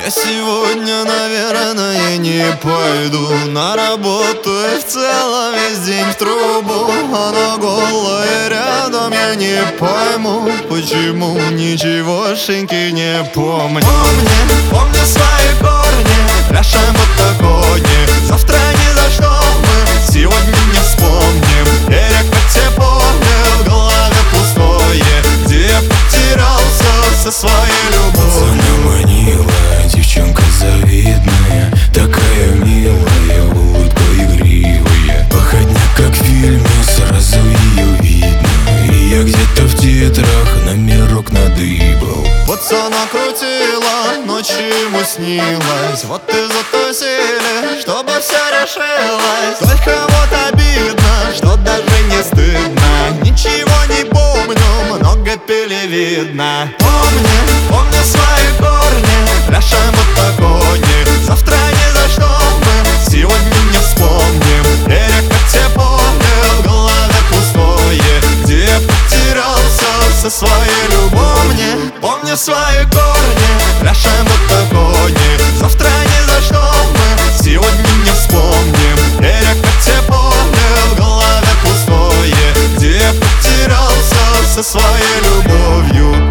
Я сегодня, наверное, не пойду на работу и в целом весь день в трубу. Она голая рядом, я не пойму, почему ничегошеньки не помню. Помни свои корни, пляшем в огне. Завтра ни за что мы сегодня не вспомним. Берег по тепле, в голове пустое, где я потерялся со своей любовью. Она манила, девчонка завидная, такая милая, улыбка игривая. Походня, как в фильме, сразу ее видно. И я где-то в тетрах номерок надыбал. Пацана крутила, ночью ему снилось. Вот и затусили, чтобы все решилось. Только вот обидно, что даже не стыдно. Ничего не помню, много пили видно. Помни свои корни, пляшем в огне. Завтра ни за что мы сегодня не вспомним. Берег по тепле, в голове пустое, где я потерялся со своей любовью. Помни свои корни, пляшем в огне. Завтра ни за что мы сегодня не вспомним. Берег по тепле, в голове пустое, где я потерялся со своей любовью.